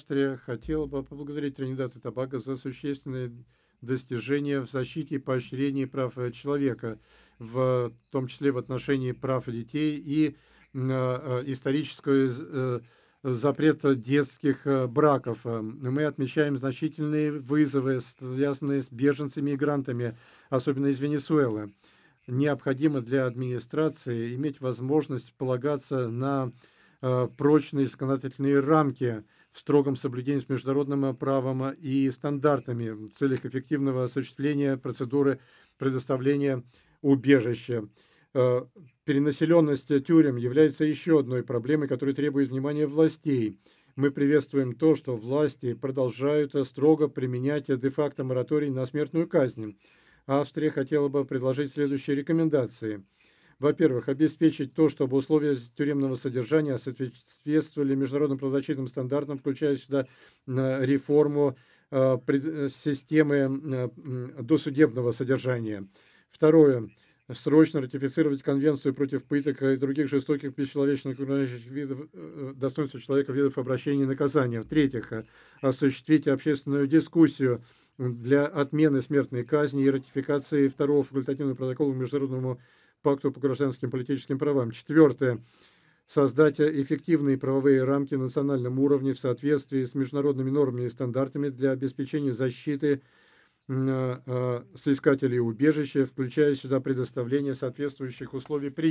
Австрия хотела бы поблагодарить Тринидад и Тобаго за существенные достижения в защите и поощрении прав человека, в том числе в отношении прав детей и исторического запрета детских браков. Мы отмечаем значительные вызовы, связанные с беженцами и мигрантами, особенно из Венесуэлы. Необходимо для администрации иметь возможность полагаться на прочные законодательные рамки в строгом соблюдении с международным правом и стандартами в целях эффективного осуществления процедуры предоставления убежища. Э, Перенаселенность тюрем является еще одной проблемой, которая требует внимания властей. Мы приветствуем то, что власти продолжают строго применять де-факто мораторий на смертную казнь. Австрия хотела бы предложить следующие рекомендации. Во-первых, обеспечить то, чтобы условия тюремного содержания соответствовали международным правозащитным стандартам, включая сюда реформу системы досудебного содержания. Второе. Срочно ратифицировать Конвенцию против пыток и других жестоких, бесчеловечных, видов достоинства человека, видов обращения и наказания. В-третьих, осуществить общественную дискуссию для отмены смертной казни и ратификации второго факультативного протокола к Международному пакту по гражданским и политическим правам. Четвертое. Создать эффективные правовые рамки на национальном уровне в соответствии с международными нормами и стандартами для обеспечения защиты соискателей убежища, включая сюда предоставление соответствующих условий приема.